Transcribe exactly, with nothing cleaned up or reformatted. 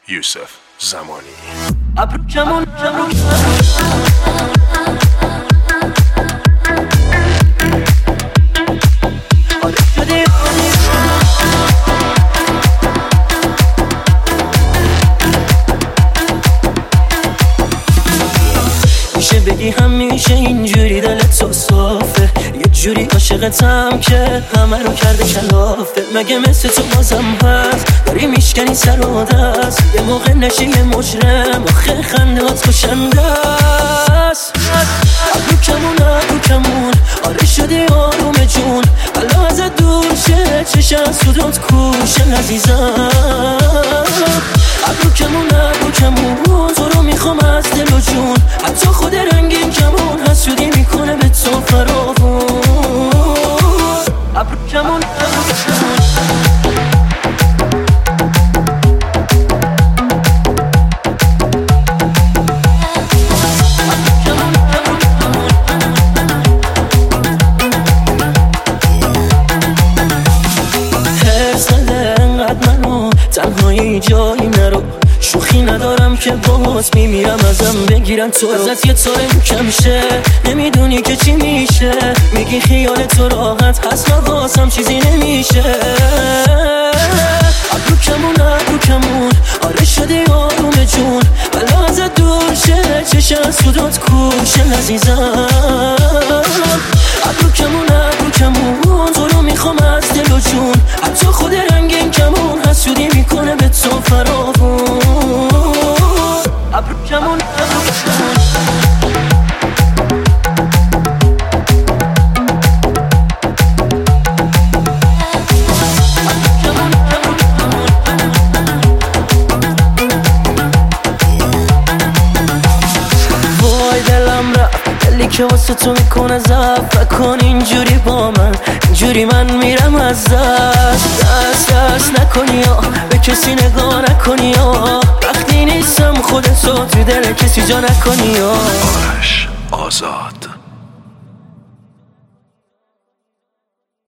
یوسف زمانی. ابرو کمون ابرو آره شدی میشه بگی همیشه اینجوری دلت تو صافه، یه جوری عاشقتم که همه رو کرده کلافه. مگه مثل تو بازم هست داری میشکنی سر و دست، یه موقع نشی یه مجرم آخه خنده هات خوشنده است. ابرو کمون ابرو کمون آره شدی آروم جون، حالا ازت دور شه چشم سودات کوشه عزیزم. ابرو کمون ابرو کمون تو رو میخوام از دل و جون، حتی خود رنگین کمون حسودی میکنه به تو فراوون. ابرو کمون ابرو کمون تنهایی جایی نرو، شوخی ندارم که باز میمیرم ازم بگیرن تو رو. ازت یه طوره کم شه نمیدونی که چی میشه، میگی خیال تو راحت هست واسم چیزی نمیشه. ابرو کمون ابرو کمون آره شدی آروم جون، بلا ازت دور شه چشم سودات کوشه عزیزم. ابرو کمون ابرو کمون تو رو میخوام از دل و جون، حتی خود رنگین کمون حسودی میکنه به تو فراوون. ابرو کمون ابرو کمون وای دلم رفت دلی که واسه تو میکنه ضعف، نکن اینجوری با من اینجوری من میرم از دست. دست دست نکنی یا به کسی نگاه نکنی یا وقتی نیستم خودت تو دل کسی جا نکنی یا آرش آزاد.